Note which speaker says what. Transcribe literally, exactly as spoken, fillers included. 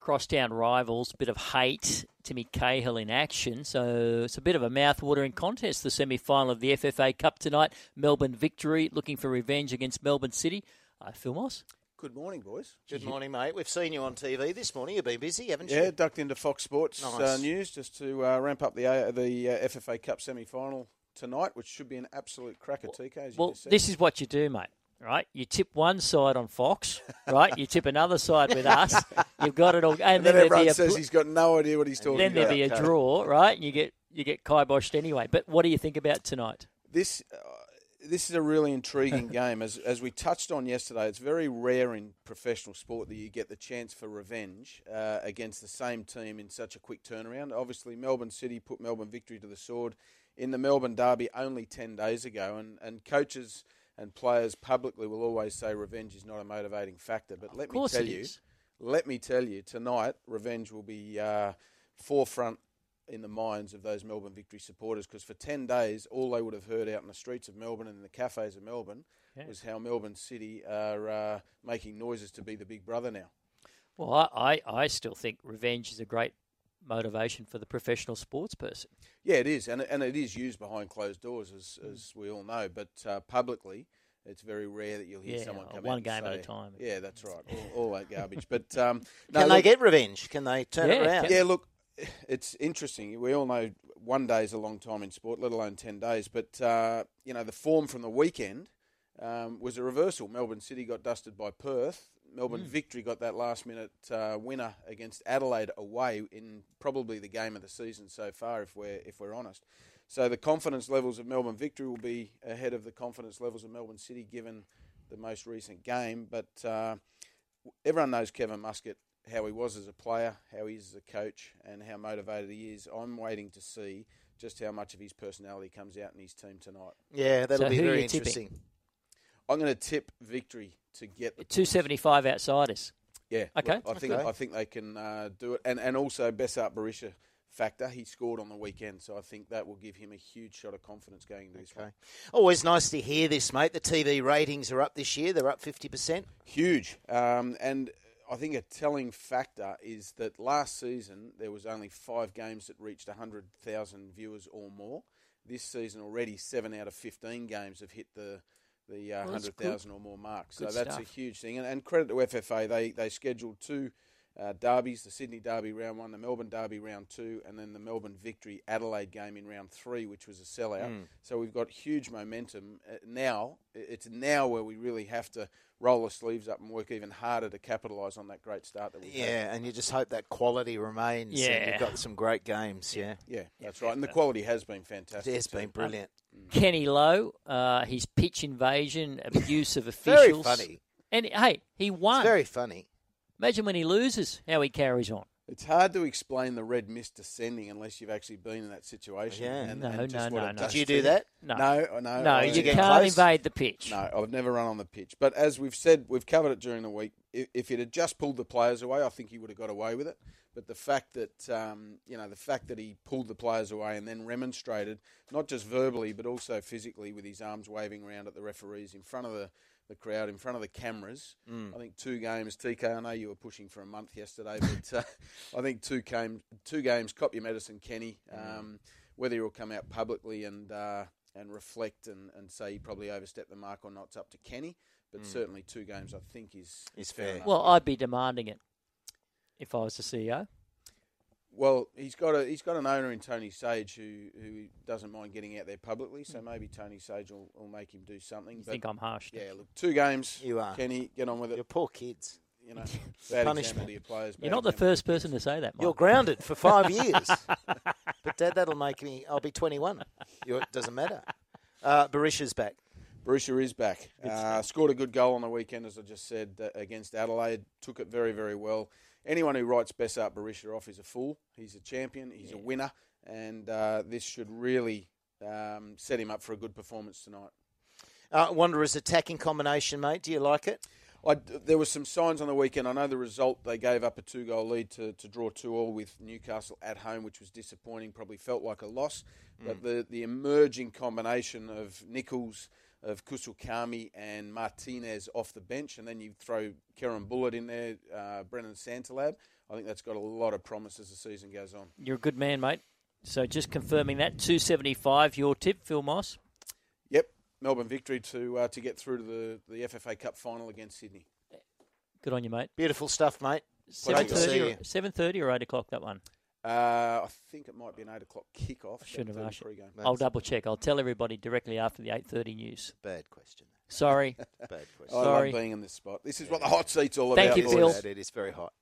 Speaker 1: crosstown rivals, a bit of hate. Timmy Cahill in action, so it's a bit of a mouth-watering contest, the semi-final of the F F A Cup tonight. Melbourne Victory looking for revenge against Melbourne City. Uh, Phil Moss.
Speaker 2: Good morning, boys.
Speaker 3: Good morning, mate. We've seen you on T V this morning. You've been busy, haven't you?
Speaker 2: Yeah, ducked into Fox Sports
Speaker 3: Nice.
Speaker 2: uh, News just to uh, ramp up the uh, the uh, F F A Cup semi-final tonight, which should be an absolute cracker, T K. As you
Speaker 1: Well,
Speaker 2: just said.
Speaker 1: this is what you do, mate. Right, you tip one side on Fox, right? You tip another side with us. You've got it all, and,
Speaker 2: and
Speaker 1: then,
Speaker 2: then
Speaker 1: there'd
Speaker 2: everyone
Speaker 1: be a
Speaker 2: says
Speaker 1: pl-
Speaker 2: he's got no idea what he's talking
Speaker 1: then
Speaker 2: about.
Speaker 1: there'd be a
Speaker 2: Okay.
Speaker 1: draw, right? And you get you get kiboshed anyway. But what do you think about tonight?
Speaker 2: This uh, this is a really intriguing game. As as we touched on yesterday, it's very rare in professional sport that you get the chance for revenge uh, against the same team in such a quick turnaround. Obviously, Melbourne City put Melbourne Victory to the sword in the Melbourne Derby only ten days ago, and, and coaches and players publicly will always say revenge is not a motivating factor. But let me tell you, let me tell you, tonight revenge will be uh, forefront in the minds of those Melbourne Victory supporters, because for ten days, all they would have heard out in the streets of Melbourne and in the cafes of Melbourne yeah. was how Melbourne City are uh, making noises to be the big brother now.
Speaker 1: Well, I, I, I still think revenge is a great motivation for the professional sports person.
Speaker 2: Yeah, it is, and and it is used behind closed doors, as as we all know. But uh, publicly, it's very rare that you'll hear
Speaker 1: yeah,
Speaker 2: someone come
Speaker 1: one
Speaker 2: out
Speaker 1: game
Speaker 2: and say,
Speaker 1: at a time.
Speaker 2: Yeah, that's right, all, all that garbage. But um, no,
Speaker 3: can
Speaker 2: look,
Speaker 3: they get revenge? Can they turn
Speaker 1: yeah,
Speaker 3: it around?
Speaker 2: Yeah, look, it's interesting. We all know one day is a long time in sport, let alone ten days. But uh, you know, the form from the weekend um, was a reversal. Melbourne City got dusted by Perth. Melbourne mm. Victory got that last-minute uh, winner against Adelaide away in probably the game of the season so far, if we're if we're honest. So the confidence levels of Melbourne Victory will be ahead of the confidence levels of Melbourne City, given the most recent game. But uh, everyone knows Kevin Muscat, how he was as a player, how he is as a coach, and how motivated he is. I'm waiting to see just how much of his personality comes out in his team tonight.
Speaker 3: Yeah, that'll
Speaker 1: so
Speaker 3: be
Speaker 1: who
Speaker 3: very
Speaker 1: are you tipping?
Speaker 3: interesting.
Speaker 2: I'm going to tip Victory to get the
Speaker 1: two seventy-five outsiders.
Speaker 2: Yeah,
Speaker 1: okay.
Speaker 2: I think
Speaker 3: okay.
Speaker 2: I think they can uh, do it, and and also Besart Berisha factor. He scored on the weekend, so I think that will give him a huge shot of confidence going into this
Speaker 3: okay.
Speaker 2: one.
Speaker 3: Always nice to hear this, mate. The T V ratings are up this year. They're up fifty percent.
Speaker 2: Huge, um, and I think a telling factor is that last season there was only five games that reached one hundred thousand viewers or more. This season already seven out of fifteen games have hit the the uh,
Speaker 1: well,
Speaker 2: one hundred thousand or more mark. So
Speaker 1: good
Speaker 2: that's
Speaker 1: stuff.
Speaker 2: a huge thing. And, and credit to F F A, they, they scheduled two uh, derbies, the Sydney Derby round one, the Melbourne Derby round two, and then the Melbourne Victory Adelaide game in round three, which was a sellout. Mm. So we've got huge momentum. Uh, now, it's now where we really have to roll the sleeves up and work even harder to capitalise on that great start that we've
Speaker 3: yeah,
Speaker 2: had.
Speaker 3: Yeah, and you just hope that quality remains.
Speaker 1: Yeah.
Speaker 3: And you've got some great games, yeah.
Speaker 2: Yeah, that's right. And the quality has been fantastic.
Speaker 3: It's been brilliant.
Speaker 1: Kenny Lowe, uh, his pitch invasion, abuse of officials.
Speaker 3: Very funny.
Speaker 1: And, hey, he won.
Speaker 3: It's very funny.
Speaker 1: Imagine when he loses, how he carries on.
Speaker 2: It's hard to explain the red mist descending unless you've actually been in that situation.
Speaker 3: Yeah.
Speaker 2: And,
Speaker 1: No,
Speaker 2: and just
Speaker 1: no,
Speaker 2: what
Speaker 1: no,
Speaker 2: it
Speaker 1: no.
Speaker 2: does
Speaker 3: Did you
Speaker 2: to
Speaker 3: do that?
Speaker 1: No.
Speaker 2: No, no.
Speaker 1: No,
Speaker 2: I-
Speaker 1: you
Speaker 3: get
Speaker 1: can't
Speaker 3: close?
Speaker 1: invade the pitch.
Speaker 2: No, I've never run on the pitch. But as we've said, we've covered it during the week. If, if it had just pulled the players away, I think he would have got away with it. But the fact that um, you know the fact that he pulled the players away and then remonstrated, not just verbally but also physically, with his arms waving around at the referees in front of the, the crowd, in front of the cameras. Mm. I think two games. T K, I know you were pushing for a month yesterday, but uh, I think two came two games. Cop your medicine, Kenny. Um, mm. Whether he'll come out publicly and uh, and reflect and, and say he probably overstepped the mark or not, it's up to Kenny. But mm. certainly two games, I think, is, is fair enough.
Speaker 1: Well, I'd be demanding it if I was the C E O.
Speaker 2: Well, he's got a he's got an owner in Tony Sage who, who doesn't mind getting out there publicly, so maybe Tony Sage will, will make him do something.
Speaker 1: You
Speaker 2: but
Speaker 1: think I'm harsh?
Speaker 2: Yeah, look, two games.
Speaker 3: You are.
Speaker 2: Kenny, get on with it.
Speaker 3: You're poor kids.
Speaker 2: You know, bad
Speaker 3: Punishment.
Speaker 2: example to your players.
Speaker 1: You're not the first person to say that, Mike.
Speaker 3: You're grounded for five years. But Dad, that'll make me. I'll be twenty-one. You're, it doesn't matter. Uh, Berisha's back.
Speaker 2: Berisha is back. Uh, scored a good goal on the weekend, as I just said, uh, against Adelaide. Took it very, very well. Anyone who writes Besart Berisha off is a fool. He's a champion. He's yeah. a winner. And uh, this should really um, set him up for a good performance tonight.
Speaker 3: Uh, Wanderers attacking combination, mate. Do you like it?
Speaker 2: I, there were some signs on the weekend. I know the result, they gave up a two-goal lead to, to draw two all with Newcastle at home, which was disappointing, probably felt like a loss. Mm. But the, the emerging combination of Nichols, of Kusukami and Martinez off the bench, and then you throw Kieran Bullitt in there, uh, Brennan Santalab, I think that's got a lot of promise as the season goes on.
Speaker 1: You're a good man, mate. So just confirming that, two seventy-five, your tip, Phil Moss?
Speaker 2: Yep, Melbourne victory to uh, to get through to the, the F F A Cup final against Sydney.
Speaker 1: Good on you, mate.
Speaker 3: Beautiful stuff, mate.
Speaker 1: seven
Speaker 3: Great to see
Speaker 1: thirty
Speaker 3: you.
Speaker 1: or, seven thirty or eight o'clock, that one?
Speaker 2: Uh, I think it might be an eight o'clock kickoff.
Speaker 1: I shouldn't have asked you.
Speaker 2: Pre-game.
Speaker 1: I'll double check. I'll tell everybody directly after the eight thirty news.
Speaker 3: Bad question.
Speaker 1: Sorry.
Speaker 3: Bad
Speaker 2: I
Speaker 3: question.
Speaker 1: Sorry.
Speaker 2: love being in this spot. This is what the hot seat's all
Speaker 1: Thank
Speaker 2: about.
Speaker 1: you,
Speaker 2: boys.
Speaker 1: Phil.
Speaker 3: It is very hot.